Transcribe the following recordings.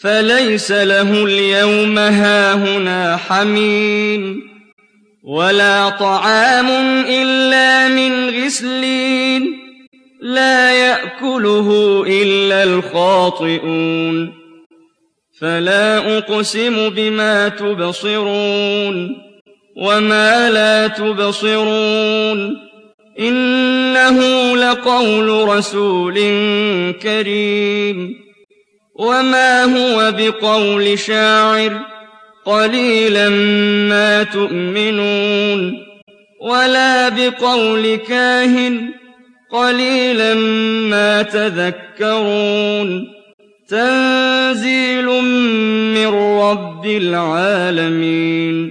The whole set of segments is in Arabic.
فليس له اليوم هاهنا حميم ولا طعام إلا من غسلين لا يأكله إلا الخاطئون فلا أقسم بما تبصرون وما لا تبصرون إنه لقول رسول كريم وما هو بقول شاعر قليلا ما تؤمنون ولا بقول كاهن قليلا ما تذكرون تنزيل من رب العالمين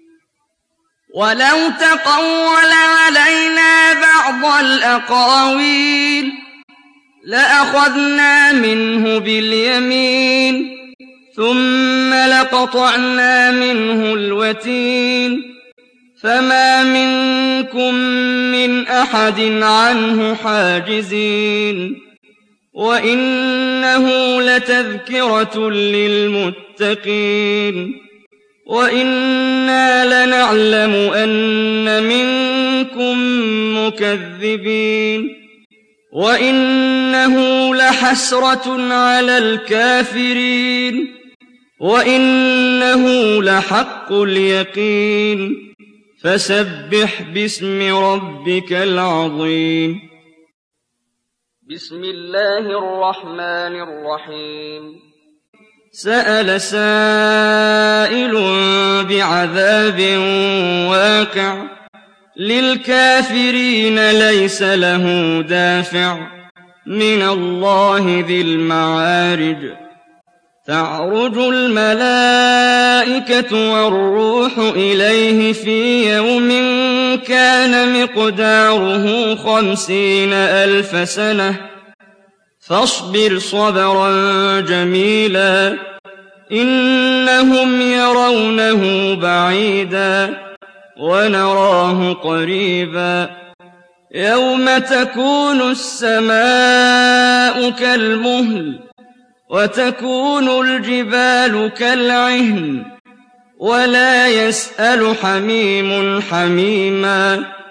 ولو تقول علينا بعض الأقاويل لأخذنا منه باليمين ثم لقطعنا منه الوتين فما منكم من أحد عنه حاجزين وإنه لتذكرة للمتقين وإنا لنعلم أن منكم مكذبين وإنه لحسرة على الكافرين وإنه لحق اليقين فسبح باسم ربك العظيم بسم الله الرحمن الرحيم سأل سائل بعذاب واقع للكافرين ليس له دافع من الله ذي المعارج تعرج الملائكة والروح إليه في يوم كان مقداره 50,000 سنة فاصبر صبرا جميلا إنهم يرونه بعيدا ونراه قريبا يوم تكون السماء كالمهل وتكون الجبال كالعهن ولا يسأل حميم حميما